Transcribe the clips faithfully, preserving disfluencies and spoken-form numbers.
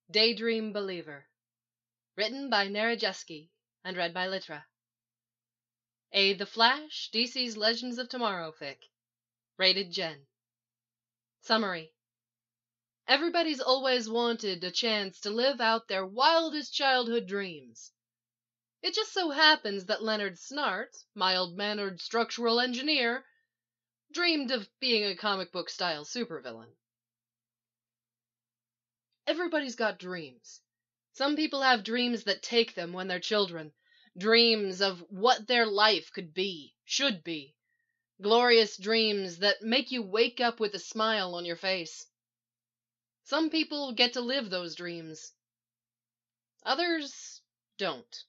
Daydream Believer. Written by Narejeski and read by Litra. A The Flash, D C's Legends of Tomorrow fic. Rated Gen. Summary. Everybody's always wanted a chance to live out their wildest childhood dreams. It just so happens that Leonard Snart, mild-mannered structural engineer, dreamed of being a comic book-style supervillain. Everybody's got dreams. Some people have dreams that take them when they're children. Dreams of what their life could be, should be. Glorious dreams that make you wake up with a smile on your face. Some people get to live those dreams. Others don't.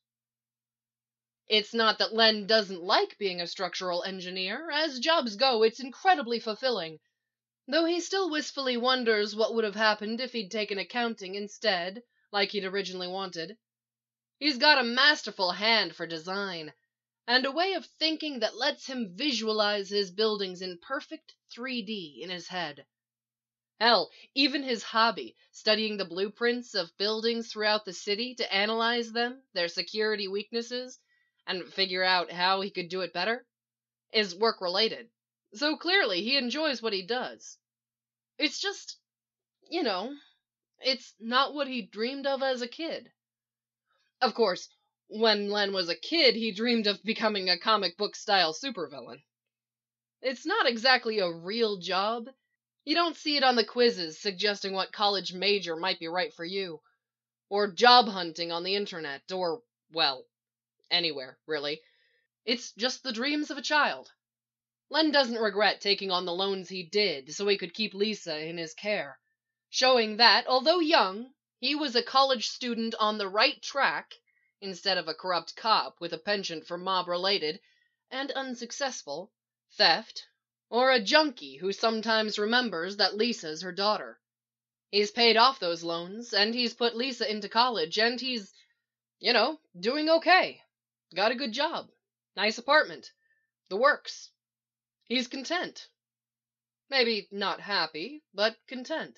It's not that Len doesn't like being a structural engineer. As jobs go, it's incredibly fulfilling. Though he still wistfully wonders what would have happened if he'd taken accounting instead, like he'd originally wanted. He's got a masterful hand for design, and a way of thinking that lets him visualize his buildings in perfect three D in his head. Hell, even his hobby, studying the blueprints of buildings throughout the city to analyze them, their security weaknesses, and figure out how he could do it better, is work-related. So clearly he enjoys what he does. It's just, you know, it's not what he dreamed of as a kid. Of course, when Len was a kid, he dreamed of becoming a comic book-style supervillain. It's not exactly a real job. You don't see it on the quizzes suggesting what college major might be right for you, or job hunting on the internet, or, well, anywhere, really. It's just the dreams of a child. Len doesn't regret taking on the loans he did so he could keep Lisa in his care, showing that, although young, he was a college student on the right track instead of a corrupt cop with a penchant for mob-related, and unsuccessful, theft, or a junkie who sometimes remembers that Lisa's her daughter. He's paid off those loans, and he's put Lisa into college, and he's, you know, doing okay. Got a good job. Nice apartment. The works. He's content. Maybe not happy, but content.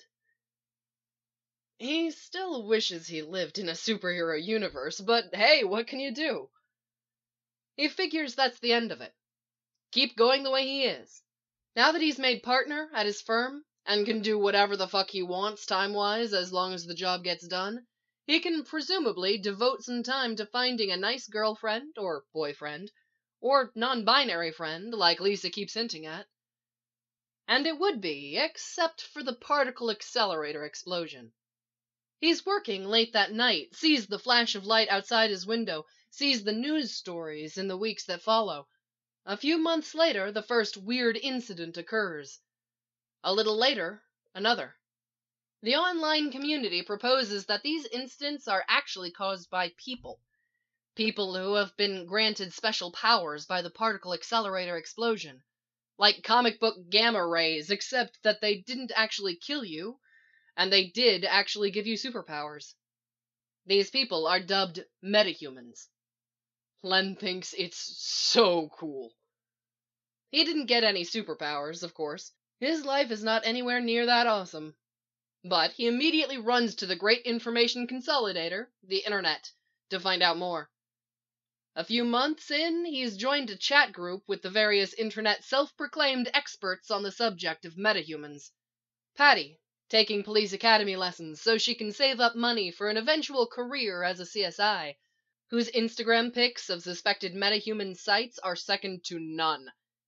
He still wishes he lived in a superhero universe, but hey, what can you do? He figures that's the end of it. Keep going the way he is. Now that he's made partner at his firm, and can do whatever the fuck he wants time-wise as long as the job gets done, he can presumably devote some time to finding a nice girlfriend, or boyfriend, or non-binary friend, like Lisa keeps hinting at. And it would be, except for the particle accelerator explosion. He's working late that night, sees the flash of light outside his window, sees the news stories in the weeks that follow. A few months later, the first weird incident occurs. A little later, another. The online community proposes that these incidents are actually caused by people. People who have been granted special powers by the particle accelerator explosion. Like comic book gamma rays, except that they didn't actually kill you, and they did actually give you superpowers. These people are dubbed metahumans. Len thinks it's so cool. He didn't get any superpowers, of course. His life is not anywhere near that awesome. But he immediately runs to the Great Information Consolidator, the internet, to find out more. A few months in, he's joined a chat group with the various internet self-proclaimed experts on the subject of metahumans. Patty, taking police academy lessons so she can save up money for an eventual career as a C S I, whose Instagram pics of suspected metahuman sites are second to none.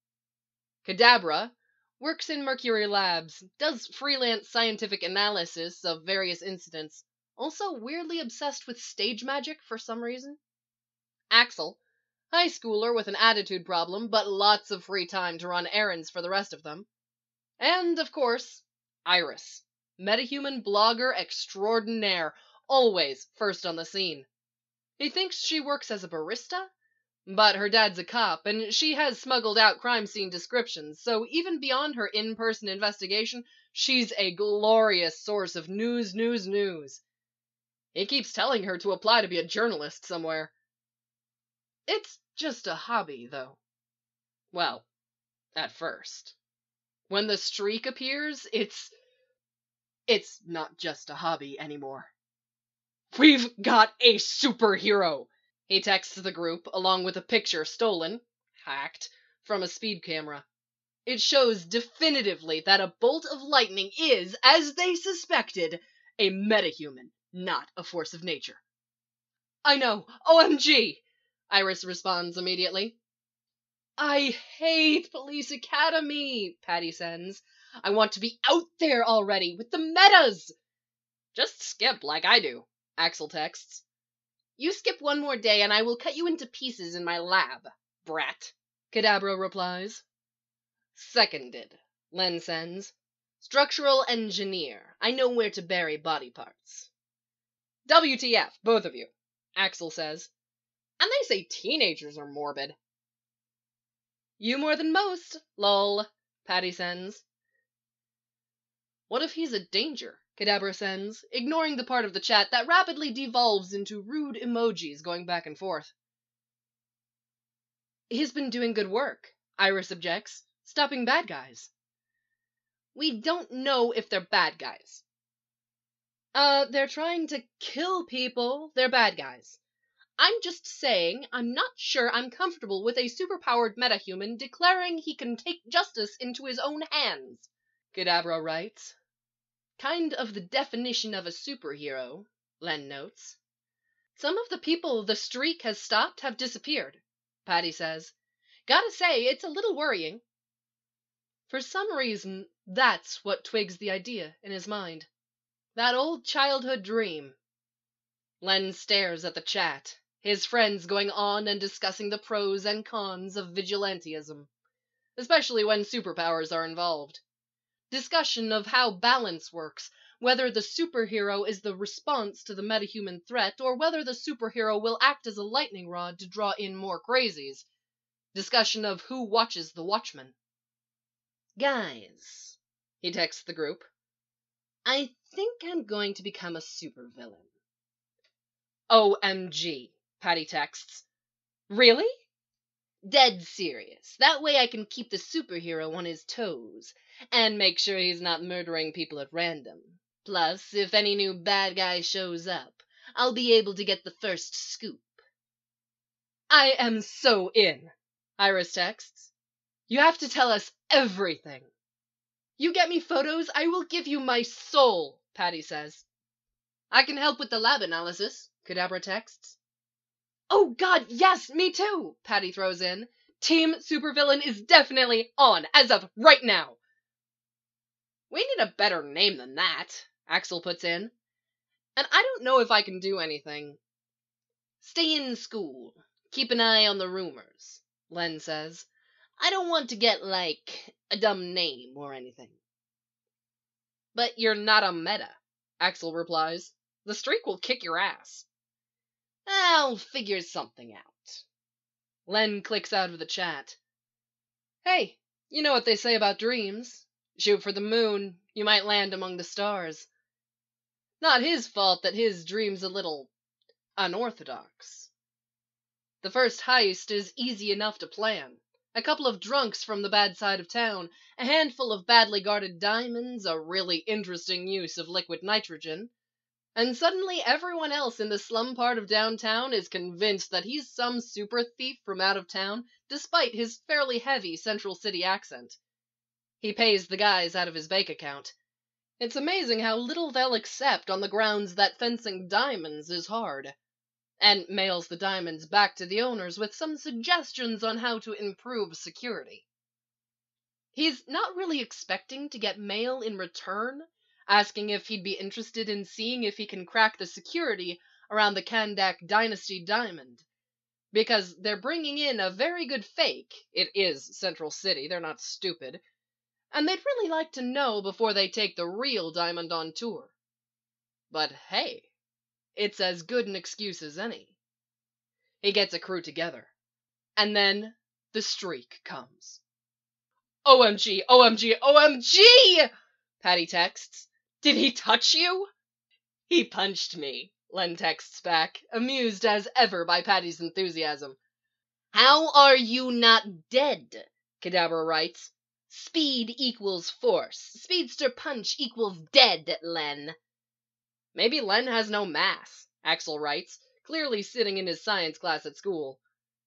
Kadabra works in Mercury Labs, does freelance scientific analysis of various incidents, also weirdly obsessed with stage magic for some reason. Axel, high schooler with an attitude problem, but lots of free time to run errands for the rest of them. And, of course, Iris, metahuman blogger extraordinaire, always first on the scene. He thinks she works as a barista, but her dad's a cop, and she has smuggled out crime scene descriptions, so even beyond her in-person investigation, she's a glorious source of news, news, news. He keeps telling her to apply to be a journalist somewhere. It's just a hobby, though. Well, at first. When the streak appears, it's... It's not just a hobby anymore. We've got a superhero! He texts the group, along with a picture stolen, hacked, from a speed camera. It shows definitively that a bolt of lightning is, as they suspected, a metahuman, not a force of nature. I know, O M G! Iris responds immediately. I hate Police Academy, Patty sends. I want to be out there already with the metas! Just skip like I do, Axel texts. You skip one more day and I will cut you into pieces in my lab, brat, Kadabra replies. Seconded, Len sends. Structural engineer. I know where to bury body parts. W T F, both of you, Axel says. And they say teenagers are morbid. You more than most, lol, Patty sends. What if he's a danger? Kadabra sends, ignoring the part of the chat that rapidly devolves into rude emojis going back and forth. He's been doing good work, Iris objects, stopping bad guys. We don't know if they're bad guys. Uh, they're trying to kill people. They're bad guys. I'm just saying I'm not sure I'm comfortable with a superpowered metahuman declaring he can take justice into his own hands, Kadabra writes. Kind of the definition of a superhero, Len notes. Some of the people the streak has stopped have disappeared, Patty says. Gotta say, it's a little worrying. For some reason, that's what twigs the idea in his mind. That old childhood dream. Len stares at the chat, his friends going on and discussing the pros and cons of vigilantism, especially when superpowers are involved. Discussion of how balance works, whether the superhero is the response to the metahuman threat, or whether the superhero will act as a lightning rod to draw in more crazies. Discussion of who watches the Watchmen. Guys, he texts the group, I think I'm going to become a supervillain. O M G, Patty texts. Really? Dead serious. That way I can keep the superhero on his toes, and make sure he's not murdering people at random. Plus, if any new bad guy shows up, I'll be able to get the first scoop. I am so in, Iris texts. You have to tell us everything. You get me photos, I will give you my soul, Patty says. I can help with the lab analysis, Kadabra texts. Oh god, yes, me too, Patty throws in. Team Supervillain is definitely on, as of right now. We need a better name than that, Axel puts in. And I don't know if I can do anything. Stay in school. Keep an eye on the rumors, Len says. I don't want to get, like, a dumb name or anything. But you're not a meta, Axel replies. The streak will kick your ass. I'll figure something out. Len clicks out of the chat. Hey, you know what they say about dreams. Shoot for the moon, you might land among the stars. Not his fault that his dream's a little unorthodox. The first heist is easy enough to plan. A couple of drunks from the bad side of town, a handful of badly guarded diamonds, a really interesting use of liquid nitrogen, and suddenly everyone else in the slum part of downtown is convinced that he's some super thief from out of town, despite his fairly heavy Central City accent. He pays the guys out of his bank account. It's amazing how little they'll accept on the grounds that fencing diamonds is hard, and mails the diamonds back to the owners with some suggestions on how to improve security. He's not really expecting to get mail in return, asking if he'd be interested in seeing if he can crack the security around the Kandak Dynasty diamond, because they're bringing in a very good fake. It is Central City, they're not stupid, and they'd really like to know before they take the real diamond on tour. But hey, it's as good an excuse as any. He gets a crew together, and then the streak comes. O M G, O M G, O M G! Patty texts. Did he touch you? He punched me, Len texts back, amused as ever by Patty's enthusiasm. How are you not dead? Kadabra writes. Speed equals force. Speedster punch equals dead, Len. Maybe Len has no mass, Axel writes, clearly sitting in his science class at school.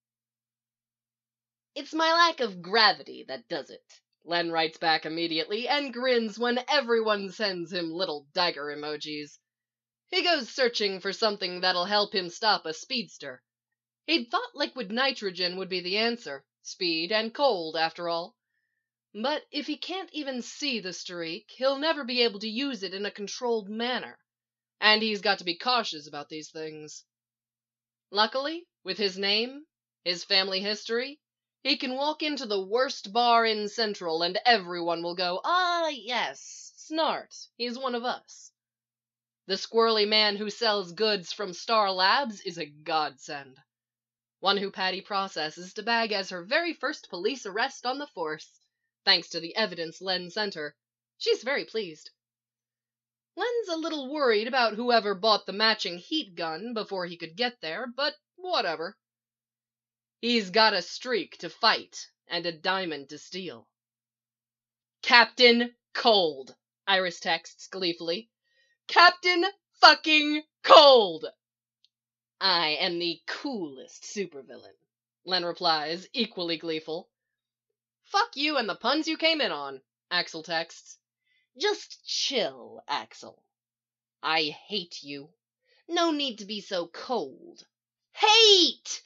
It's my lack of gravity that does it, Len writes back immediately and grins when everyone sends him little dagger emojis. He goes searching for something that'll help him stop a speedster. He'd thought liquid nitrogen would be the answer. Speed and cold, after all. But if he can't even see the streak, he'll never be able to use it in a controlled manner. And he's got to be cautious about these things. Luckily, with his name, his family history, he can walk into the worst bar in Central and everyone will go, "Ah, yes, Snart, he's one of us." The squirrely man who sells goods from Star Labs is a godsend. One who Patty processes to bag as her very first police arrest on the force, thanks to the evidence Len sent her. She's very pleased. Len's a little worried about whoever bought the matching heat gun before he could get there, but whatever. He's got a streak to fight and a diamond to steal. Captain Cold, Iris texts gleefully. Captain fucking Cold! I am the coolest supervillain, Len replies, equally gleeful. Fuck you and the puns you came in on, Axel texts. Just chill, Axel. I hate you. No need to be so cold. Hate!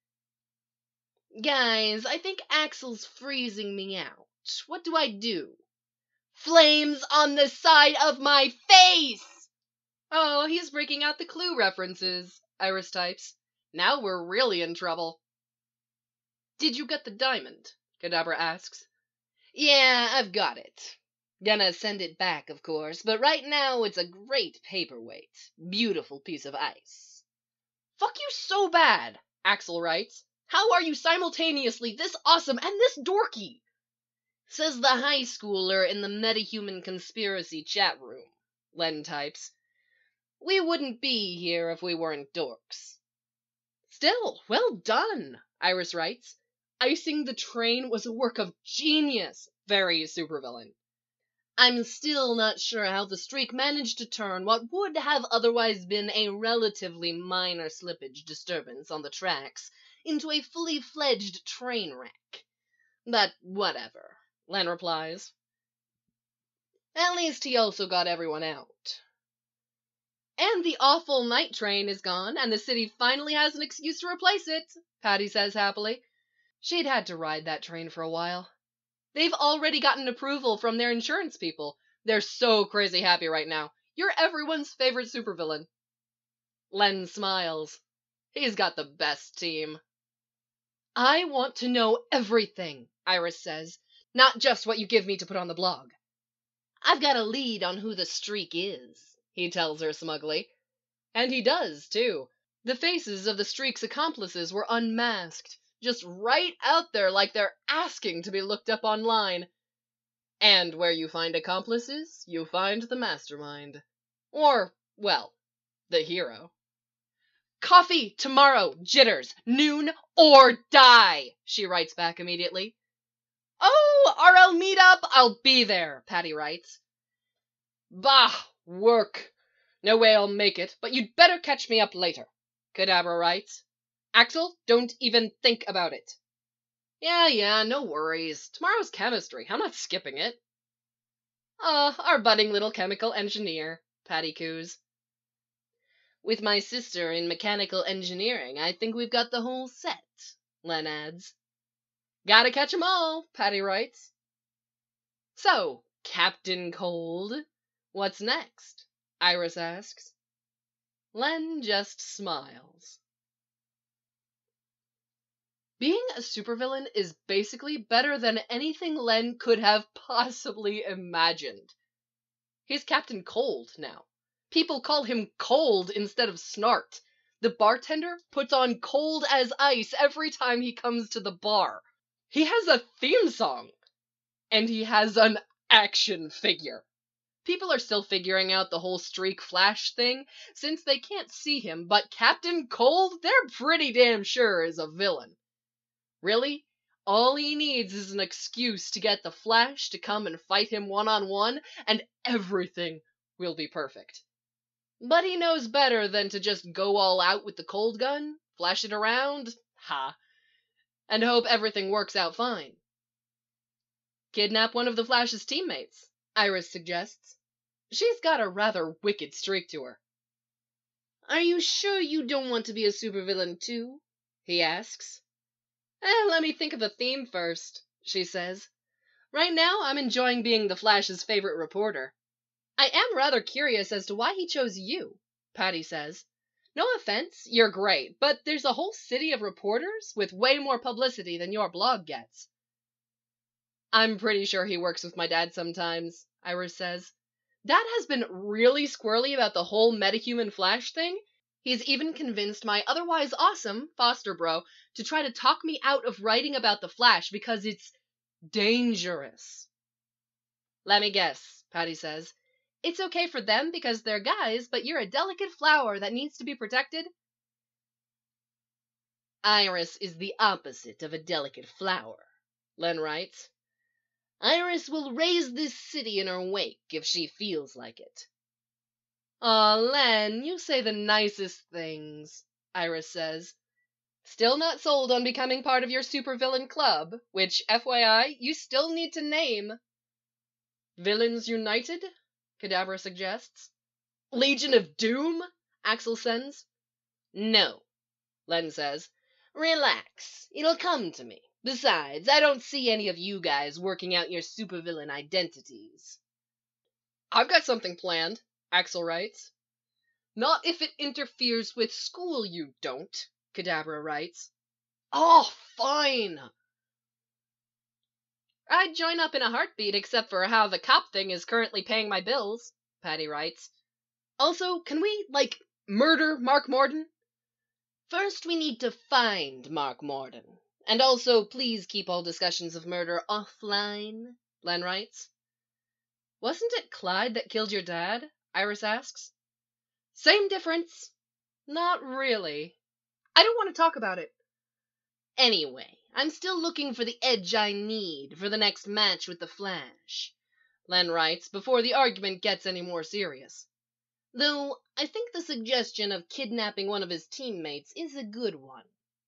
Guys, I think Axel's freezing me out. What do I do? Flames on the side of my face! Oh, he's breaking out the Clue references, Iris types. Now we're really in trouble. Did you get the diamond? Kadabra asks. Yeah, I've got it. Gonna send it back, of course, but right now it's a great paperweight. Beautiful piece of ice. Fuck you so bad, Axel writes. How are you simultaneously this awesome and this dorky? Says the high schooler in the metahuman conspiracy chat room, Len types. We wouldn't be here if we weren't dorks. Still, well done, Iris writes. Icing the train was a work of genius. Very supervillain. I'm still not sure how the streak managed to turn what would have otherwise been a relatively minor slippage disturbance on the tracks into a fully fledged train wreck. But whatever, Len replies. At least he also got everyone out. And the awful night train is gone, and the city finally has an excuse to replace it, Patty says happily. She'd had to ride that train for a while. They've already gotten approval from their insurance people. They're so crazy happy right now. You're everyone's favorite supervillain. Len smiles. He's got the best team. I want to know everything, Iris says, not just what you give me to put on the blog. I've got a lead on who the streak is, he tells her smugly. And he does, too. The faces of the streak's accomplices were unmasked, just right out there like they're asking to be looked up online. And where you find accomplices, you find the mastermind. Or, well, the hero. Coffee tomorrow, jitters, noon or die, she writes back immediately. Oh, R L meetup, I'll be there, Patty writes. Bah, work. No way I'll make it, but you'd better catch me up later, Kadabra writes. Axel, don't even think about it. Yeah, yeah, no worries. Tomorrow's chemistry. I'm not skipping it. Ah, uh, our budding little chemical engineer, Patty coos. With my sister in mechanical engineering, I think we've got the whole set, Len adds. Gotta catch 'em all, Patty writes. So, Captain Cold, what's next? Iris asks. Len just smiles. Being a supervillain is basically better than anything Len could have possibly imagined. He's Captain Cold now. People call him Cold instead of Snart. The bartender puts on cold as ice every time he comes to the bar. He has a theme song. And he has an action figure. People are still figuring out the whole streak flash thing, since they can't see him, but Captain Cold, they're pretty damn sure is a villain. Really, all he needs is an excuse to get the Flash to come and fight him one-on-one, and everything will be perfect. But he knows better than to just go all out with the cold gun, flash it around, ha, and hope everything works out fine. Kidnap one of the Flash's teammates, Iris suggests. She's got a rather wicked streak to her. Are you sure you don't want to be a supervillain too? He asks. Eh, let me think of a theme first, she says. Right now, I'm enjoying being the Flash's favorite reporter. I am rather curious as to why he chose you, Patty says. No offense, you're great, but there's a whole city of reporters with way more publicity than your blog gets. I'm pretty sure he works with my dad sometimes, Iris says. Dad has been really squirrely about the whole metahuman Flash thing. He's even convinced my otherwise awesome foster bro to try to talk me out of writing about the Flash because it's dangerous. Let me guess, Patty says. It's okay for them because they're guys, but you're a delicate flower that needs to be protected? Iris is the opposite of a delicate flower, Len writes. Iris will raise this city in her wake if she feels like it. Aw, Len, you say the nicest things, Iris says. Still not sold on becoming part of your supervillain club, which, F Y I, you still need to name. Villains United? Kadabra suggests. Legion of Doom? Axel sends. No, Len says. Relax, it'll come to me. Besides, I don't see any of you guys working out your supervillain identities. I've got something planned, Axel writes. Not if it interferes with school, you don't, Kadabra writes. Oh, fine! I'd join up in a heartbeat except for how the cop thing is currently paying my bills, Patty writes. Also, can we, like, murder Mark Morden? First, we need to find Mark Morden. And also, please keep all discussions of murder offline, Len writes. Wasn't it Clyde that killed your dad? Iris asks. Same difference. Not really. I don't want to talk about it. Anyway, I'm still looking for the edge I need for the next match with the Flash, Len writes before the argument gets any more serious. Though, I think the suggestion of kidnapping one of his teammates is a good one.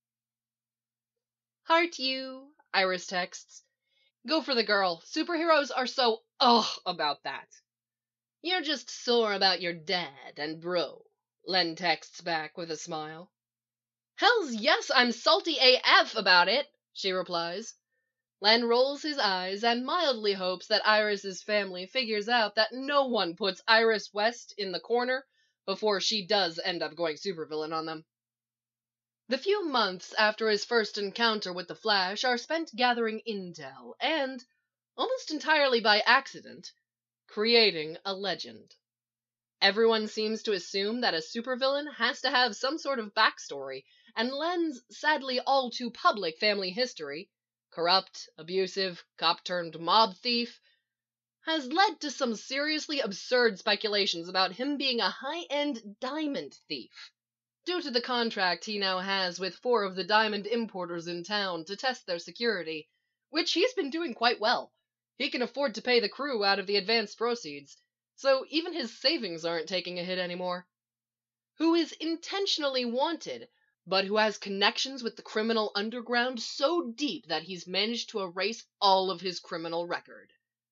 Heart you, Iris texts. Go for the girl. Superheroes are so ugh about that. You're just sore about your dad and bro, Len texts back with a smile. Hells yes, I'm salty A F about it, she replies. Len rolls his eyes and mildly hopes that Iris's family figures out that no one puts Iris West in the corner before she does end up going supervillain on them. The few months after his first encounter with the Flash are spent gathering intel and, almost entirely by accident, creating a legend. Everyone seems to assume that a supervillain has to have some sort of backstory, and Len's sadly all too public family history, corrupt, abusive, cop-turned-mob thief, has led to some seriously absurd speculations about him being a high-end diamond thief, due to the contract he now has with four of the diamond importers in town to test their security, which he's been doing quite well. He can afford to pay the crew out of the advanced proceeds, so even his savings aren't taking a hit anymore. Who is intentionally wanted, but who has connections with the criminal underground so deep that he's managed to erase all of his criminal record.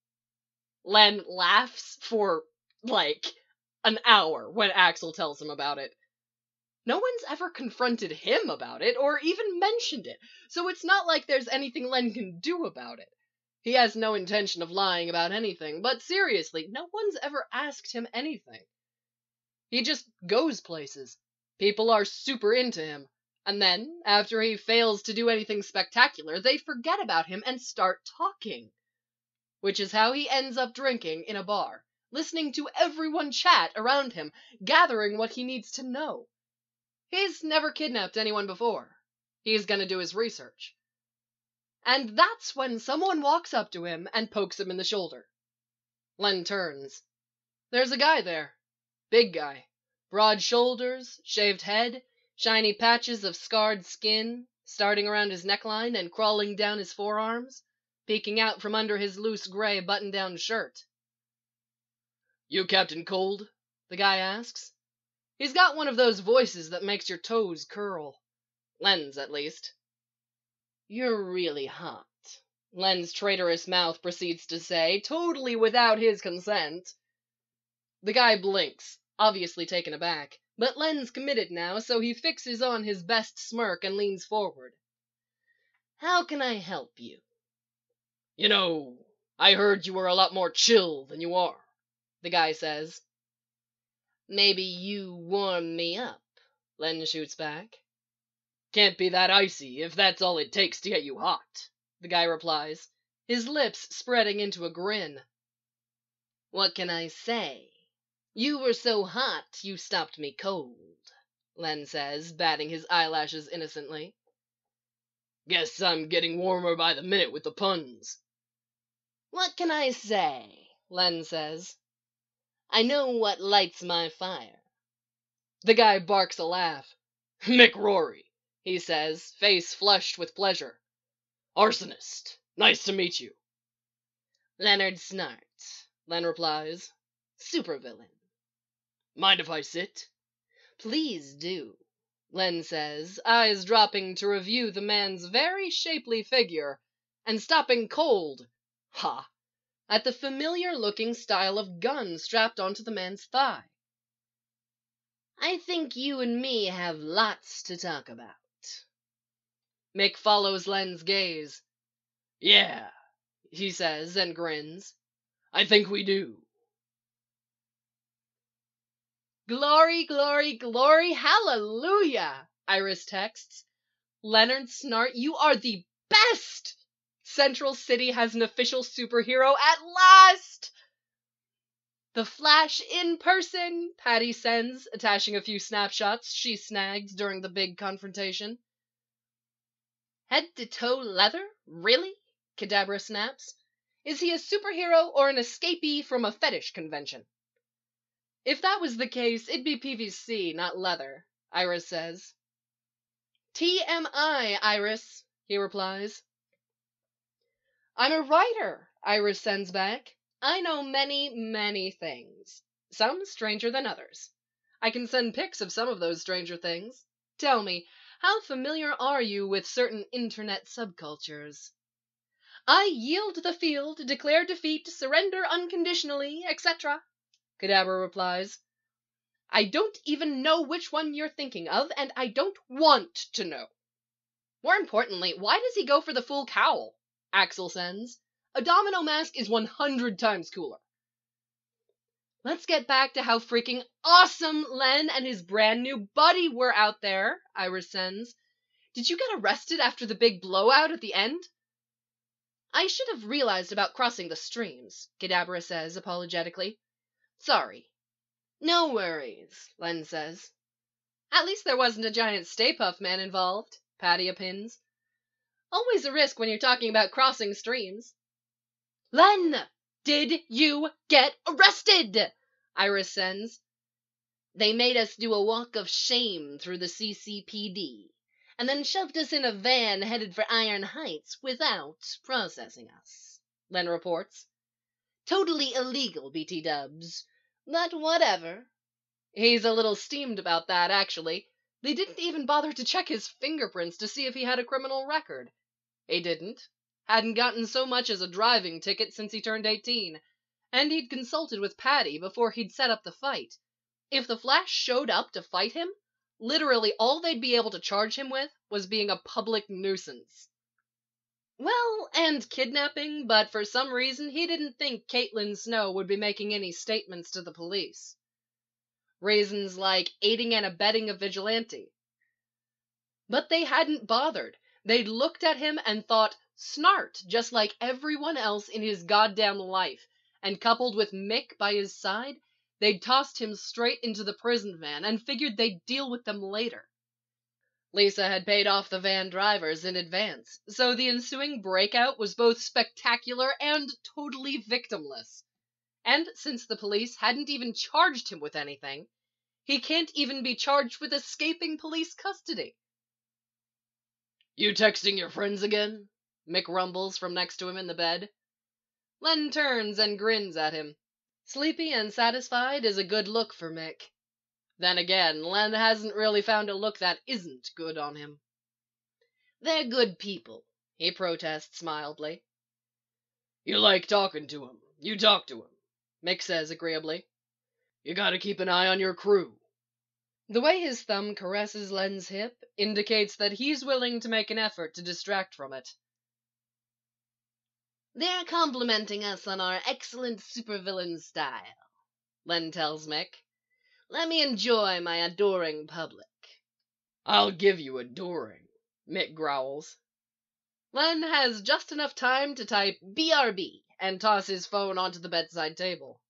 Len laughs for, like, an hour when Axel tells him about it. No one's ever confronted him about it or even mentioned it, so it's not like there's anything Len can do about it. He has no intention of lying about anything, but seriously, no one's ever asked him anything. He just goes places. People are super into him. And then, after he fails to do anything spectacular, they forget about him and start talking. Which is how he ends up drinking in a bar, listening to everyone chat around him, gathering what he needs to know. He's never kidnapped anyone before. He's gonna do his research. And that's when someone walks up to him and pokes him in the shoulder. Len turns. There's a guy there. Big guy. Broad shoulders, shaved head, shiny patches of scarred skin, starting around his neckline and crawling down his forearms, peeking out from under his loose gray button-down shirt. You Captain Cold? The guy asks. He's got one of those voices that makes your toes curl. Len's, at least. You're really hot, Len's traitorous mouth proceeds to say, totally without his consent. The guy blinks, obviously taken aback, but Len's committed now, so he fixes on his best smirk and leans forward. How can I help you? You know, I heard you were a lot more chill than you are, the guy says. Maybe you warm me up, Len shoots back. Can't be that icy if that's all it takes to get you hot, the guy replies, his lips spreading into a grin. What can I say? You were so hot you stopped me cold, Len says, batting his eyelashes innocently. Guess I'm getting warmer by the minute with the puns. What can I say? Len says. I know what lights my fire. The guy barks a laugh. McRory, he says, face flushed with pleasure. Arsonist, nice to meet you. Leonard Snart, Len replies. Supervillain. Mind if I sit? Please do, Len says, eyes dropping to review the man's very shapely figure, and stopping cold, ha, at the familiar-looking style of gun strapped onto the man's thigh. I think you and me have lots to talk about. Mick follows Len's gaze. Yeah, he says and grins. I think we do. Glory, glory, glory, hallelujah, Iris texts. Leonard Snart, you are the best! Central City has an official superhero at last! The Flash in person, Patty sends, attaching a few snapshots she snagged during the big confrontation. Head to toe leather? Really? Kadabra snaps. Is he a superhero or an escapee from a fetish convention? If that was the case, it'd be P V C, not leather, Iris says. T M I, Iris, he replies. I'm a writer, Iris sends back. I know many, many things. Some stranger than others. I can send pics of some of those stranger things. Tell me, how familiar are you with certain internet subcultures? I yield the field, declare defeat, surrender unconditionally, et cetera, Kadabra replies. I don't even know which one you're thinking of, and I don't want to know. More importantly, why does he go for the full cowl? Axel sends. A domino mask is one hundred times cooler. Let's get back to how freaking awesome Len and his brand new buddy were out there, Iris sends. Did you get arrested after the big blowout at the end? I should have realized about crossing the streams, Kadabra says apologetically. Sorry. No worries, Len says. At least there wasn't a giant Stay Puft Man involved, Patty opines. Always a risk when you're talking about crossing streams. Len! Did you get arrested? Iris sends. They made us do a walk of shame through the C C P D, and then shoved us in a van headed for Iron Heights without processing us, Len reports. Totally illegal, B T dubs. But whatever. He's a little steamed about that, actually. They didn't even bother to check his fingerprints to see if he had a criminal record. He didn't. Hadn't gotten so much as a driving ticket since he turned eighteen. And he'd consulted with Patty before he'd set up the fight. If the Flash showed up to fight him, literally all they'd be able to charge him with was being a public nuisance. Well, and kidnapping, but for some reason he didn't think Caitlin Snow would be making any statements to the police. Reasons like aiding and abetting a vigilante. But they hadn't bothered. They'd looked at him and thought Snart, just like everyone else in his goddamn life, and coupled with Mick by his side, they'd tossed him straight into the prison van and figured they'd deal with them later. Lisa had paid off the van drivers in advance, so the ensuing breakout was both spectacular and totally victimless. And since the police hadn't even charged him with anything, he can't even be charged with escaping police custody. You texting your friends again? Mick rumbles from next to him in the bed. Len turns and grins at him. Sleepy and satisfied is a good look for Mick. Then again, Len hasn't really found a look that isn't good on him. They're good people, he protests mildly. You like talking to 'em. You talk to 'em, Mick says agreeably. You gotta keep an eye on your crew. The way his thumb caresses Len's hip indicates that he's willing to make an effort to distract from it. They're complimenting us on our excellent supervillain style, Len tells Mick. Let me enjoy my adoring public. I'll give you adoring, Mick growls. Len has just enough time to type B R B and toss his phone onto the bedside table.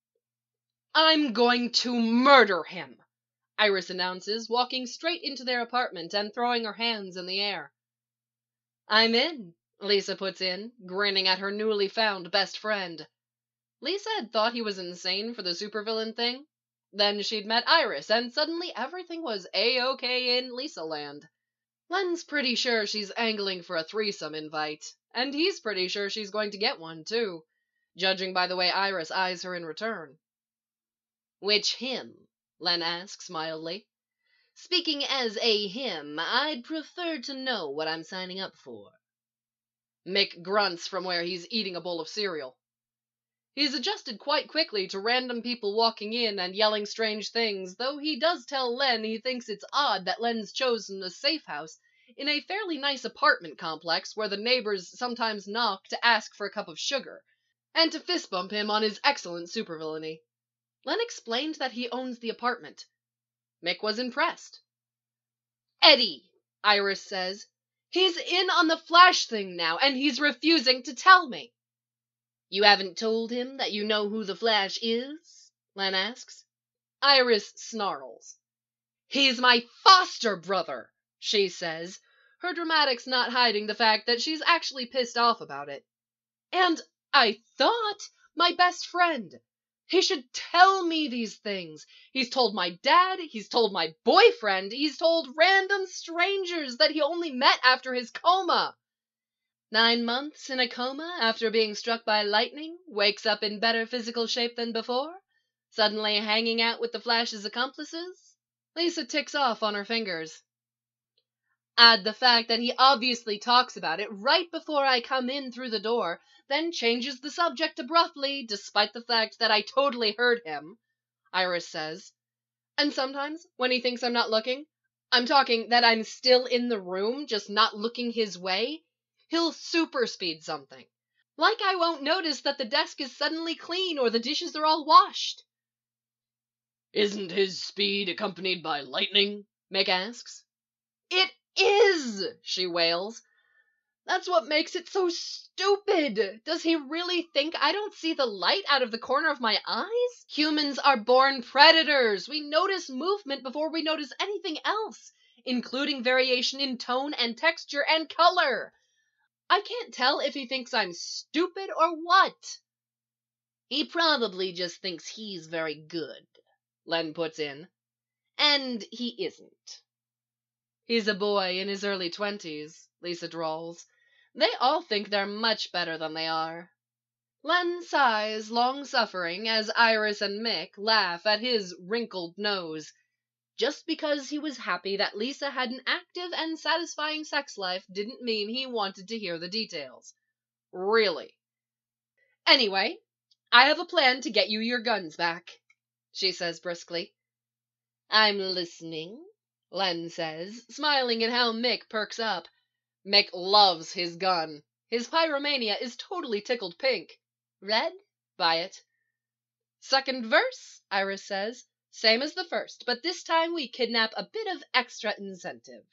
I'm going to murder him, Iris announces, walking straight into their apartment and throwing her hands in the air. I'm in, Lisa puts in, grinning at her newly found best friend. Lisa had thought he was insane for the supervillain thing. Then she'd met Iris, and suddenly everything was A-OK in Lisa land. Len's pretty sure she's angling for a threesome invite, and he's pretty sure she's going to get one, too, judging by the way Iris eyes her in return. Which him? Len asks mildly. Speaking as a him, I'd prefer to know what I'm signing up for. Mick grunts from where he's eating a bowl of cereal. He's adjusted quite quickly to random people walking in and yelling strange things, though he does tell Len he thinks it's odd that Len's chosen a safe house in a fairly nice apartment complex where the neighbors sometimes knock to ask for a cup of sugar, and to fist bump him on his excellent supervillainy. Len explained that he owns the apartment. Mick was impressed. Eddie, Iris says. He's in on the Flash thing now, and he's refusing to tell me. You haven't told him that you know who the Flash is? Len asks. Iris snarls. He's my foster brother, she says, her dramatics not hiding the fact that she's actually pissed off about it. And I thought my best friend. He should tell me these things. He's told my dad, he's told my boyfriend, he's told random strangers that he only met after his coma. Nine months in a coma after being struck by lightning, wakes up in better physical shape than before, suddenly hanging out with the Flash's accomplices. Lisa ticks off on her fingers. Add the fact that he obviously talks about it right before I come in through the door, then changes the subject abruptly, despite the fact that I totally heard him, Iris says. And sometimes, when he thinks I'm not looking, I'm talking that I'm still in the room, just not looking his way, he'll super speed something. Like I won't notice that the desk is suddenly clean or the dishes are all washed. Isn't his speed accompanied by lightning? Mick asks. It is, she wails. That's what makes it so stupid. Does he really think I don't see the light out of the corner of my eyes? Humans are born predators. We notice movement before we notice anything else, including variation in tone and texture and color. I can't tell if he thinks I'm stupid or what. He probably just thinks he's very good, Len puts in. And he isn't. He's a boy in his early twenties, Lisa drawls. They all think they're much better than they are. Len sighs, long-suffering, as Iris and Mick laugh at his wrinkled nose, just because he was happy that Lisa had an active and satisfying sex life didn't mean he wanted to hear the details. Really. Anyway, I have a plan to get you your guns back, she says briskly. I'm listening, Len says, smiling at how Mick perks up. Mick loves his gun. His pyromania is totally tickled pink. Red? Buy it. Second verse, Iris says. Same as the first, but this time we kidnap a bit of extra incentive.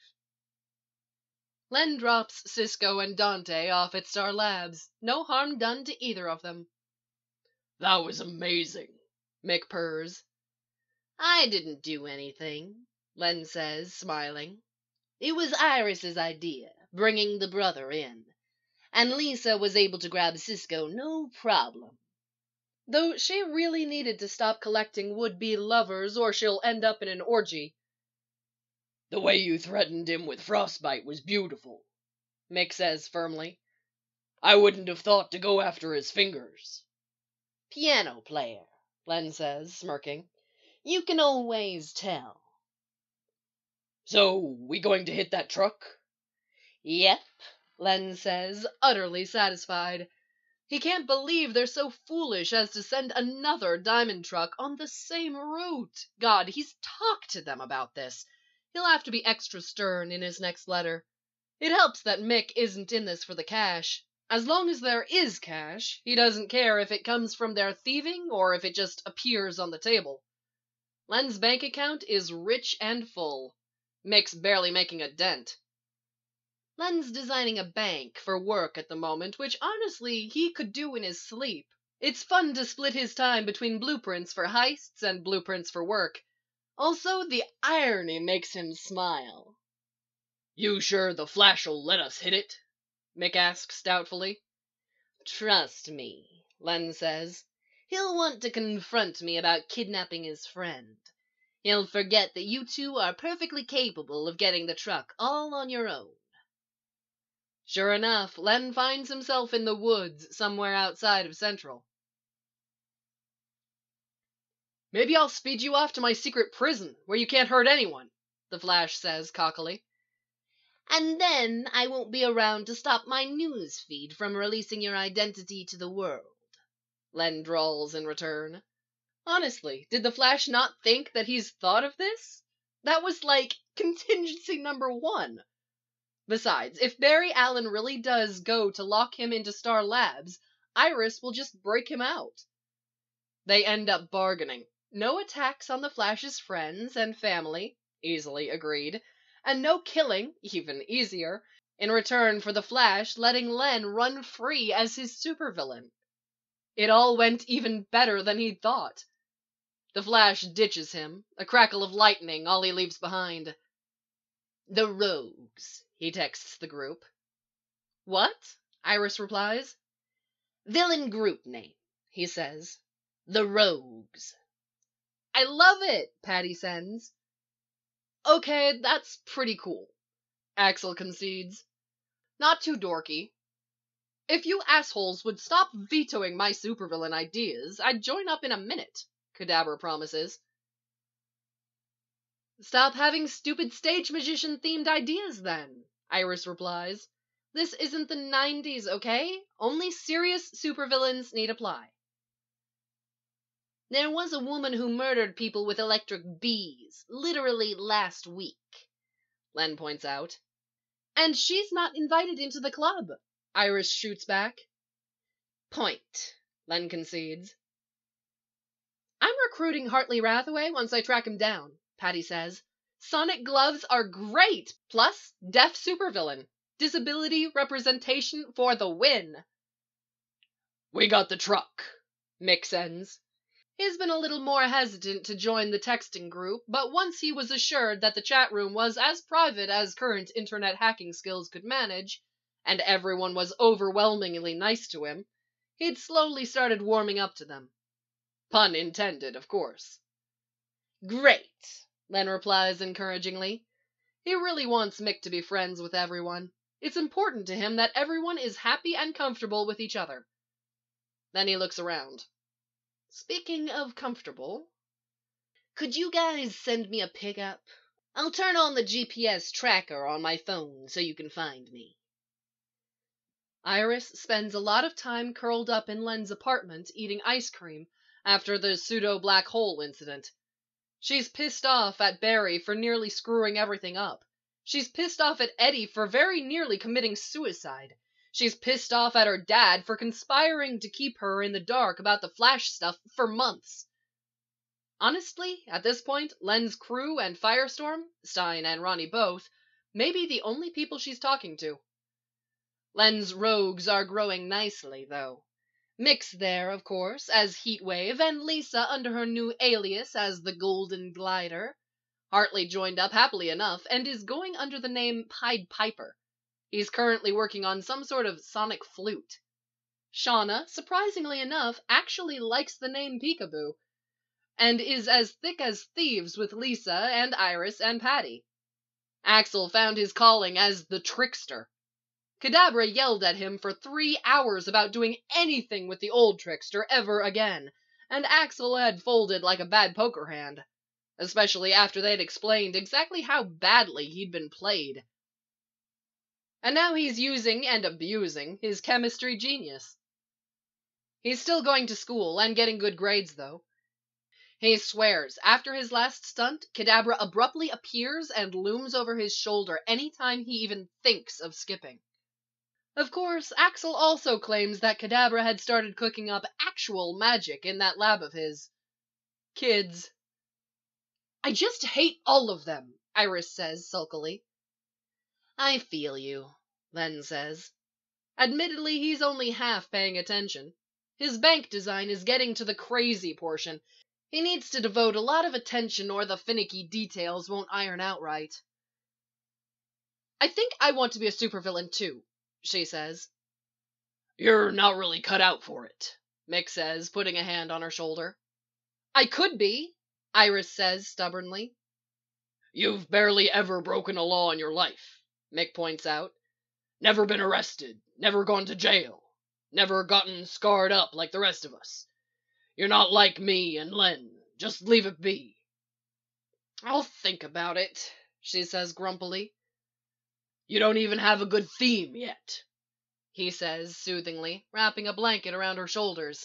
Len drops Cisco and Dante off at Star Labs. No harm done to either of them. That was amazing, Mick purrs. I didn't do anything, Len says, smiling. It was Iris's idea, bringing the brother in, and Lisa was able to grab Cisco no problem. Though she really needed to stop collecting would-be lovers or she'll end up in an orgy. The way you threatened him with frostbite was beautiful, Mick says firmly. I wouldn't have thought to go after his fingers. Piano player, Len says, smirking. You can always tell. So, we going to hit that truck? Yep, Len says, utterly satisfied. He can't believe they're so foolish as to send another diamond truck on the same route. God, he's talked to them about this. He'll have to be extra stern in his next letter. It helps that Mick isn't in this for the cash. As long as there is cash, he doesn't care if it comes from their thieving or if it just appears on the table. Len's bank account is rich and full. Mick's barely making a dent. Len's designing a bank for work at the moment, which honestly he could do in his sleep. It's fun to split his time between blueprints for heists and blueprints for work. Also, the irony makes him smile. You sure the Flash'll let us hit it? Mick asks doubtfully. Trust me, Len says. He'll want to confront me about kidnapping his friend. He'll forget that you two are perfectly capable of getting the truck all on your own. Sure enough, Len finds himself in the woods somewhere outside of Central. Maybe I'll speed you off to my secret prison, where you can't hurt anyone, the Flash says cockily. And then I won't be around to stop my news feed from releasing your identity to the world, Len drawls in return. Honestly, did the Flash not think that he's thought of this? That was like contingency number one. Besides, if Barry Allen really does go to lock him into Star Labs, Iris will just break him out. They end up bargaining. No attacks on the Flash's friends and family, easily agreed, and no killing, even easier, in return for the Flash letting Len run free as his supervillain. It all went even better than he'd thought. The Flash ditches him, a crackle of lightning all he leaves behind. The Rogues, he texts the group. What? Iris replies. Villain group name, he says. The Rogues. I love it, Patty sends. Okay, that's pretty cool, Axel concedes. Not too dorky. If you assholes would stop vetoing my supervillain ideas, I'd join up in a minute, Kadabra promises. Stop having stupid stage magician-themed ideas, then, Iris replies. This isn't the nineties, okay? Only serious supervillains need apply. There was a woman who murdered people with electric bees, literally last week, Len points out. And she's not invited into the club, Iris shoots back. Point, Len concedes. I'm recruiting Hartley Rathaway once I track him down, Patty says. Sonic gloves are great, plus deaf supervillain. Disability representation for the win. We got the truck, Mick sends. He's been a little more hesitant to join the texting group, but once he was assured that the chat room was as private as current internet hacking skills could manage, and everyone was overwhelmingly nice to him, he'd slowly started warming up to them. Pun intended, of course. Great, Len replies encouragingly. He really wants Mick to be friends with everyone. It's important to him that everyone is happy and comfortable with each other. Then he looks around. Speaking of comfortable, could you guys send me a pickup? I'll turn on the G P S tracker on my phone so you can find me. Iris spends a lot of time curled up in Len's apartment eating ice cream after the pseudo-black hole incident. She's pissed off at Barry for nearly screwing everything up. She's pissed off at Eddie for very nearly committing suicide. She's pissed off at her dad for conspiring to keep her in the dark about the Flash stuff for months. Honestly, at this point, Len's crew and Firestorm, Stein and Ronnie both, may be the only people she's talking to. Len's rogues are growing nicely, though. Mick's there, of course, as Heatwave, and Lisa under her new alias as the Golden Glider. Hartley joined up happily enough, and is going under the name Pied Piper. He's currently working on some sort of sonic flute. Shauna, surprisingly enough, actually likes the name Peekaboo, and is as thick as thieves with Lisa and Iris and Patty. Axel found his calling as the Trickster. Kadabra yelled at him for three hours about doing anything with the old Trickster ever again, and Axel had folded like a bad poker hand. especially after they'd explained exactly how badly he'd been played. And now he's using and abusing his chemistry genius. He's still going to school and getting good grades, though. He swears after his last stunt, Kadabra abruptly appears and looms over his shoulder anytime he even thinks of skipping. Of course, Axel also claims that Kadabra had started cooking up actual magic in that lab of his. Kids. I just hate all of them, Iris says sulkily. I feel you, Len says. Admittedly, he's only half paying attention. His bank design is getting to the crazy portion. He needs to devote a lot of attention or the finicky details won't iron out right. I think I want to be a supervillain too, she says. You're not really cut out for it, Mick says, putting a hand on her shoulder. I could be, Iris says stubbornly. You've barely ever broken a law in your life, Mick points out. Never been arrested, never gone to jail, never gotten scarred up like the rest of us. You're not like me and Len. Just leave it be. I'll think about it, she says grumpily. You don't even have a good theme yet, he says soothingly, wrapping a blanket around her shoulders.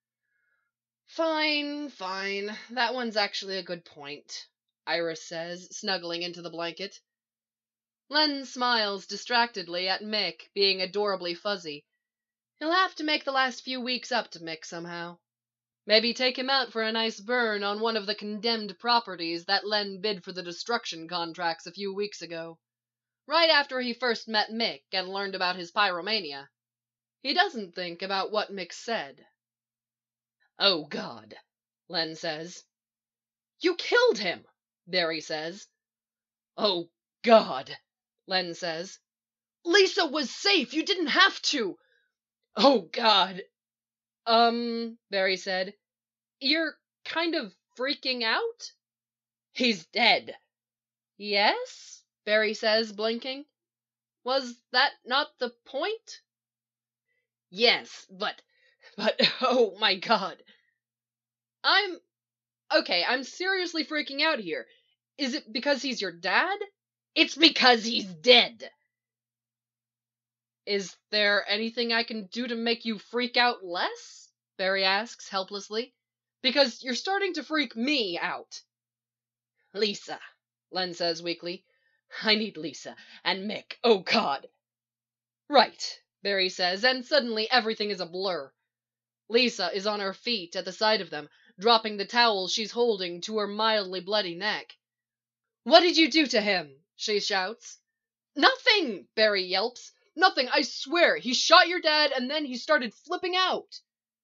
Fine, fine. That one's actually a good point, Iris says, snuggling into the blanket. Len smiles distractedly at Mick being adorably fuzzy. He'll have to make the last few weeks up to Mick somehow. Maybe take him out for a nice burn on one of the condemned properties that Len bid for the destruction contracts a few weeks ago. Right after he first met Mick and learned about his pyromania. He doesn't think about what Mick said. Oh, God, Len says. You killed him, Barry says. Oh, God, Len says. Lisa was safe. You didn't have to. Oh, God. Um, Barry said. You're kind of freaking out? He's dead. Yes, Barry says, blinking. Was that not the point? Yes, but, but, oh my God. I'm, okay, I'm seriously freaking out here. Is it because he's your dad? It's because he's dead. Is there anything I can do to make you freak out less? Barry asks helplessly. Because you're starting to freak me out. Lisa, Len says weakly. I need Lisa and Mick. Oh, God. Right, Barry says, and suddenly everything is a blur. Lisa is on her feet at the sight of them, dropping the towel she's holding to her mildly bloody neck. What did you do to him? She shouts. Nothing, Barry yelps. Nothing, I swear. He shot your dad and then he started flipping out.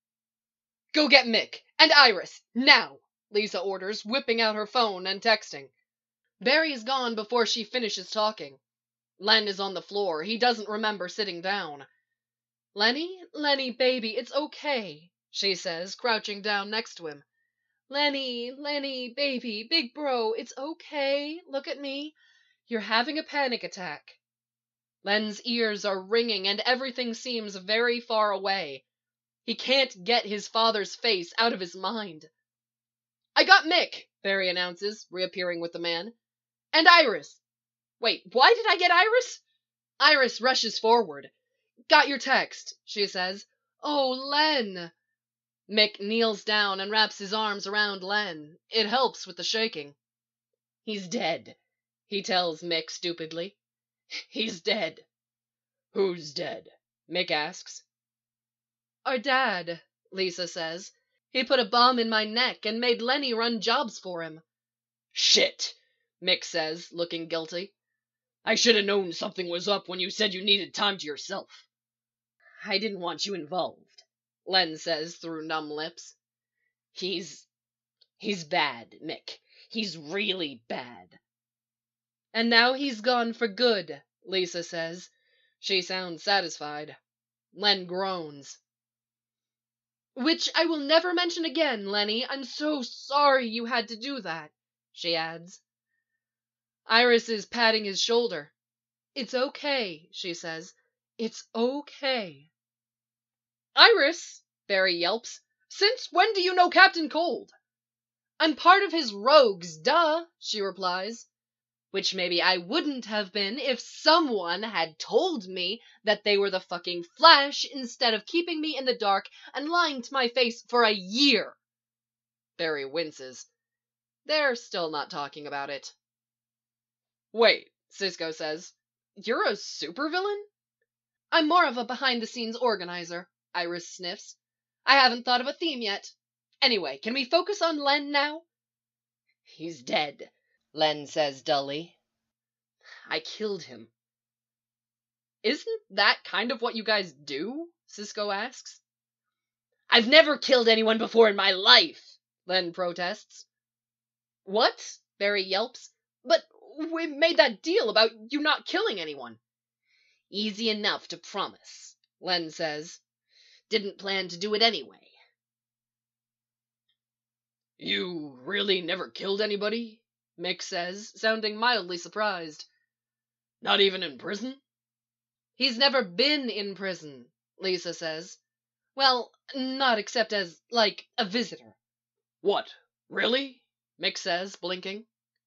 Go get Mick and Iris, now, Lisa orders, whipping out her phone and texting. Barry's gone before she finishes talking. Len is on the floor. He doesn't remember sitting down. Lenny, Lenny, baby, it's okay, she says, crouching down next to him. Lenny, Lenny, baby, big bro, it's okay. Look at me. You're having a panic attack. Len's ears are ringing and everything seems very far away. He can't get his father's face out of his mind. I got Mick, Barry announces, reappearing with the man. And Iris. Wait, why did I get Iris? Iris rushes forward. Got your text, she says. Oh, Len. Mick kneels down and wraps his arms around Len. It helps with the shaking. He's dead, he tells Mick stupidly. He's dead. Who's dead? Mick asks. Our dad, Lisa says. He put a bomb in my neck and made Lenny run jobs for him. Shit, Mick says, looking guilty. I should have known something was up when you said you needed time to yourself. I didn't want you involved, Len says through numb lips. He's... he's bad, Mick. He's really bad. And now he's gone for good, Lisa says. She sounds satisfied. Len groans. Which I will never mention again, Lenny. I'm so sorry you had to do that, she adds. Iris is patting his shoulder. It's okay, she says. It's okay. Iris, Barry yelps. Since when do you know Captain Cold? I'm part of his rogues, duh, she replies. Which maybe I wouldn't have been if someone had told me that they were the fucking Flash instead of keeping me in the dark and lying to my face for a year. Barry winces. They're still not talking about it. Wait, Cisco says. You're a supervillain? I'm more of a behind-the-scenes organizer, Iris sniffs. I haven't thought of a theme yet. Anyway, can we focus on Len now? He's dead, Len says dully. I killed him. Isn't that kind of what you guys do? Cisco asks. I've never killed anyone before in my life, Len protests. What? Barry yelps. But we made that deal about you not killing anyone. Easy enough to promise, Len says. Didn't plan to do it anyway. You really never killed anybody? Mick says, sounding mildly surprised. Not even in prison? He's never been in prison, Lisa says. Well, not except as, like, a visitor. What? Really? Mick says, blinking.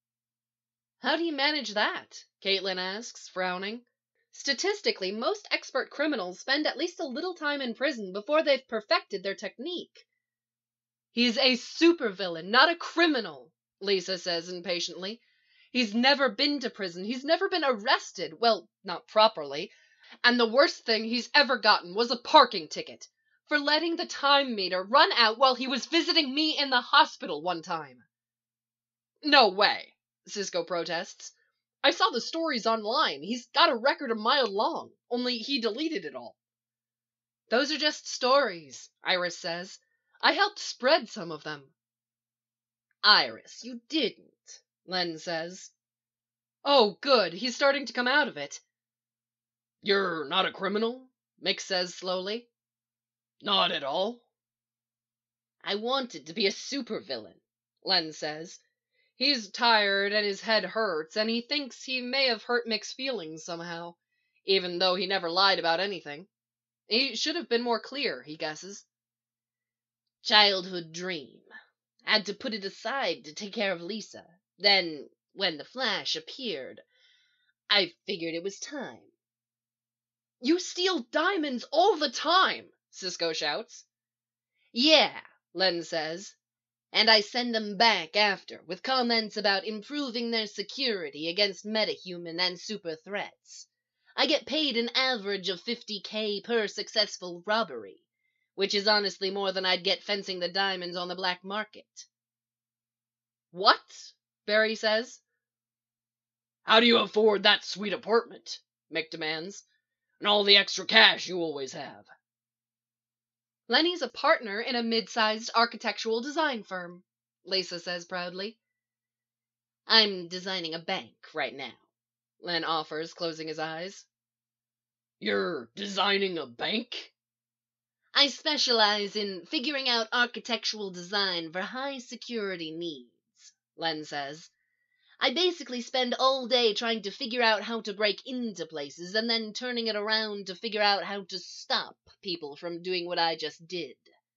How do you manage that? Caitlin asks, frowning. Statistically, most expert criminals spend at least a little time in prison before they've perfected their technique. He's a supervillain, not a criminal, Lisa says impatiently. He's never been to prison. He's never been arrested. Well, not properly. And the worst thing he's ever gotten was a parking ticket for letting the time meter run out while he was visiting me in the hospital one time. No way, Cisco protests. I saw the stories online. He's got a record a mile long, only he deleted it all. Those are just stories, Iris says. I helped spread some of them. Iris, you didn't, Len says. Oh, good. He's starting to come out of it. You're not a criminal? Mick says slowly. Not at all. I wanted to be a supervillain, Len says. He's tired and his head hurts, and he thinks he may have hurt Mick's feelings somehow, even though he never lied about anything. He should have been more clear, he guesses. Childhood dream. Had to put it aside to take care of Lisa. Then, when the Flash appeared, I figured it was time. You steal diamonds all the time, Cisco shouts. Yeah, Len says. And I send them back after, with comments about improving their security against metahuman and super threats. I get paid an average of fifty K per successful robbery, which is honestly more than I'd get fencing the diamonds on the black market. What? Barry says. How do you afford that sweet apartment? Mick demands. And all the extra cash you always have. Lenny's a partner in a mid-sized architectural design firm, Lisa says proudly. I'm designing a bank right now, Len offers, closing his eyes. You're designing a bank? I specialize in figuring out architectural design for high security needs, Len says. I basically spend all day trying to figure out how to break into places and then turning it around to figure out how to stop people from doing what I just did.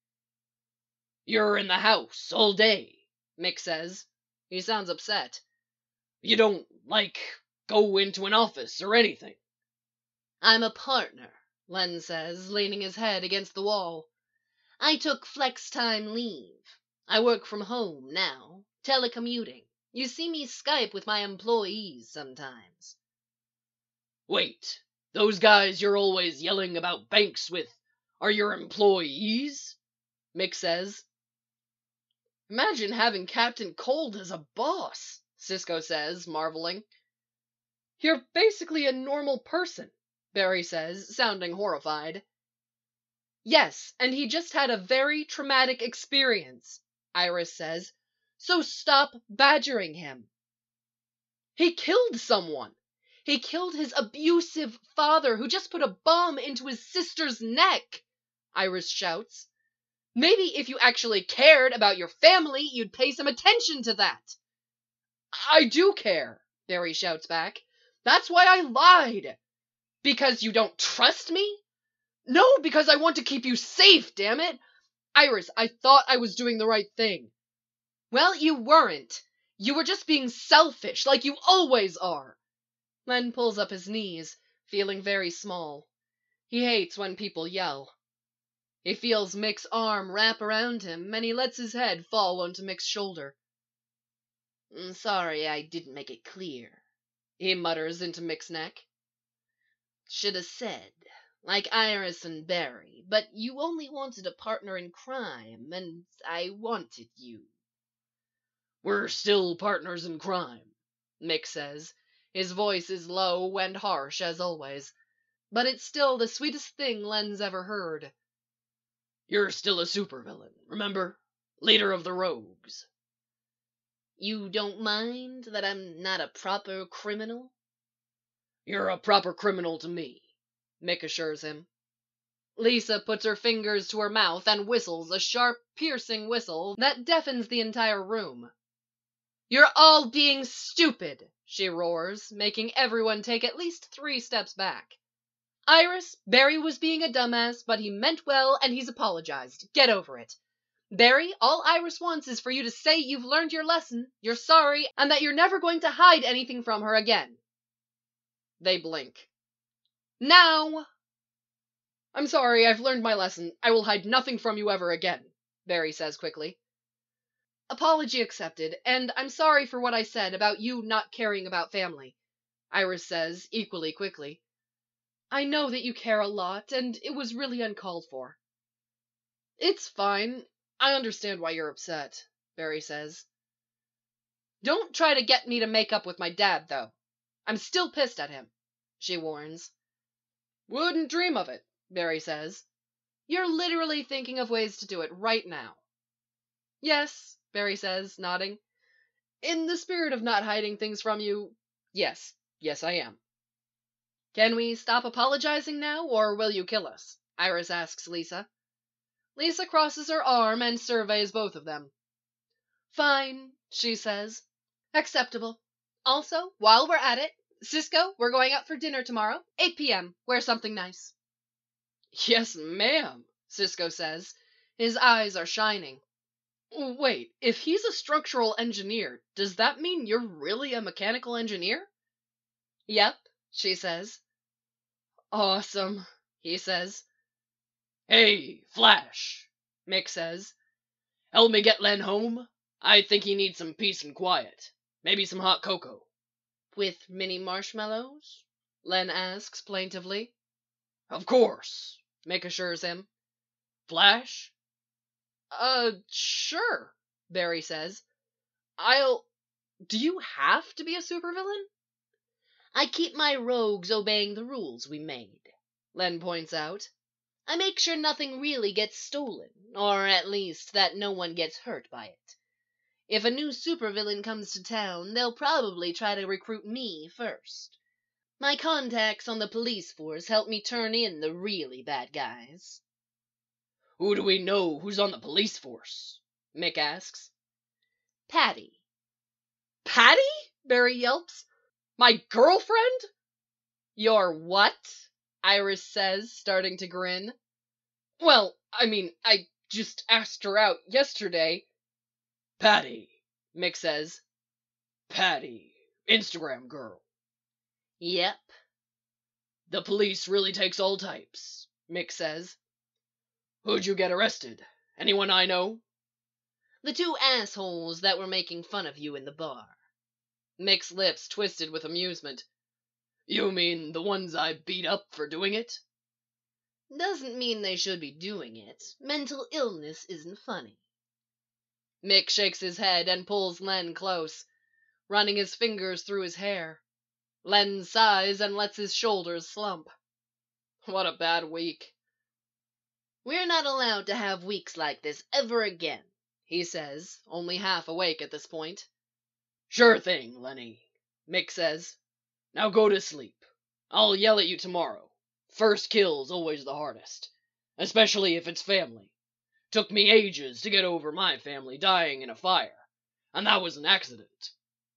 You're in the house all day, Mick says. He sounds upset. You don't, like, go into an office or anything. I'm a partner, Len says, leaning his head against the wall. I took flex time leave. I work from home now, telecommuting. You see me Skype with my employees sometimes. Wait, those guys you're always yelling about banks with are your employees? Mick says. Imagine having Captain Cold as a boss, Cisco says, marveling. You're basically a normal person, Barry says, sounding horrified. Yes, and he just had a very traumatic experience, Iris says. So stop badgering him. He killed someone. He killed his abusive father who just put a bomb into his sister's neck, Iris shouts. Maybe if you actually cared about your family, you'd pay some attention to that. I do care, Barry shouts back. That's why I lied. Because you don't trust me? No, because I want to keep you safe, damn it. Iris, I thought I was doing the right thing. Well, you weren't. You were just being selfish, like you always are. Len pulls up his knees, feeling very small. He hates when people yell. He feels Mick's arm wrap around him, and he lets his head fall onto Mick's shoulder. "I'm sorry I didn't make it clear," he mutters into Mick's neck. "Should have said, like Iris and Barry, but you only wanted a partner in crime, and I wanted you." "We're still partners in crime," Mick says. His voice is low and harsh as always, but it's still the sweetest thing Len's ever heard. "You're still a supervillain, remember? Leader of the Rogues." "You don't mind that I'm not a proper criminal?" "You're a proper criminal to me," Mick assures him. Lisa puts her fingers to her mouth and whistles a sharp, piercing whistle that deafens the entire room. "You're all being stupid," she roars, making everyone take at least three steps back. "Iris, Barry was being a dumbass, but he meant well and he's apologized. Get over it. Barry, all Iris wants is for you to say you've learned your lesson, you're sorry, and that you're never going to hide anything from her again." They blink. "Now!" "I'm sorry, I've learned my lesson. I will hide nothing from you ever again," Barry says quickly. "Apology accepted, and I'm sorry for what I said about you not caring about family," Iris says equally quickly. "I know that you care a lot, and it was really uncalled for." "It's fine. I understand why you're upset," Barry says. "Don't try to get me to make up with my dad, though. I'm still pissed at him," she warns. "Wouldn't dream of it," Barry says. "You're literally thinking of ways to do it right now." "Yes," Barry says, nodding. "In the spirit of not hiding things from you, yes, yes I am." "Can we stop apologizing now, or will you kill us?" Iris asks Lisa. Lisa crosses her arm and surveys both of them. "Fine," she says. "Acceptable. Also, while we're at it, Cisco, we're going out for dinner tomorrow, eight p.m. Wear something nice." "Yes, ma'am," Cisco says. His eyes are shining. "Wait, if he's a structural engineer, does that mean you're really a mechanical engineer?" "Yep," she says. "Awesome," he says. "Hey, Flash," Mick says. "Help me get Len home. I think he needs some peace and quiet. Maybe some hot cocoa." "With mini marshmallows?" Len asks plaintively. "Of course," Mick assures him. "Flash?" Uh, sure," Barry says. I'll... Do you have to be a supervillain?" "I keep my rogues obeying the rules we made," Len points out. "I make sure nothing really gets stolen, or at least that no one gets hurt by it. If a new supervillain comes to town, they'll probably try to recruit me first. My contacts on the police force help me turn in the really bad guys." "Who do we know who's on the police force?" Mick asks. "Patty." "Patty?" Barry yelps. "My girlfriend?" "Your what?" Iris says, starting to grin. "Well, I mean, I just asked her out yesterday." "Patty," Mick says. "Patty. Instagram girl." "Yep." "The police really takes all types," Mick says. "Who'd you get arrested? Anyone I know?" "The two assholes that were making fun of you in the bar." Mick's lips twisted with amusement. "You mean the ones I beat up for doing it?" "Doesn't mean they should be doing it. Mental illness isn't funny." Mick shakes his head and pulls Len close, running his fingers through his hair. Len sighs and lets his shoulders slump. What a bad week. "We're not allowed to have weeks like this ever again," he says, only half awake at this point. "Sure thing, Lenny," Mick says. "Now go to sleep. I'll yell at you tomorrow. First kill's always the hardest. Especially if it's family. Took me ages to get over my family dying in a fire. And that was an accident."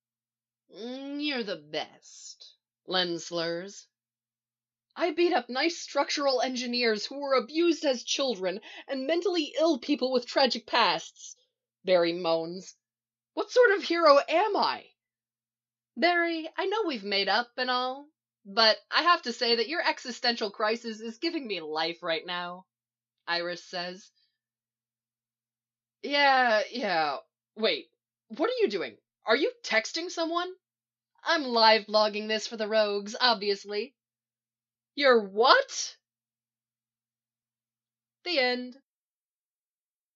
Mm, "You're the best," Len slurs. "I beat up nice structural engineers who were abused as children and mentally ill people with tragic pasts," Barry moans. What sort of hero am I? Barry, I know we've made up and all, but I have to say that your existential crisis is giving me life right now, Iris says. Yeah, yeah. Wait, what are you doing? Are you texting someone? I'm live blogging this for the rogues, obviously. You're what? The end.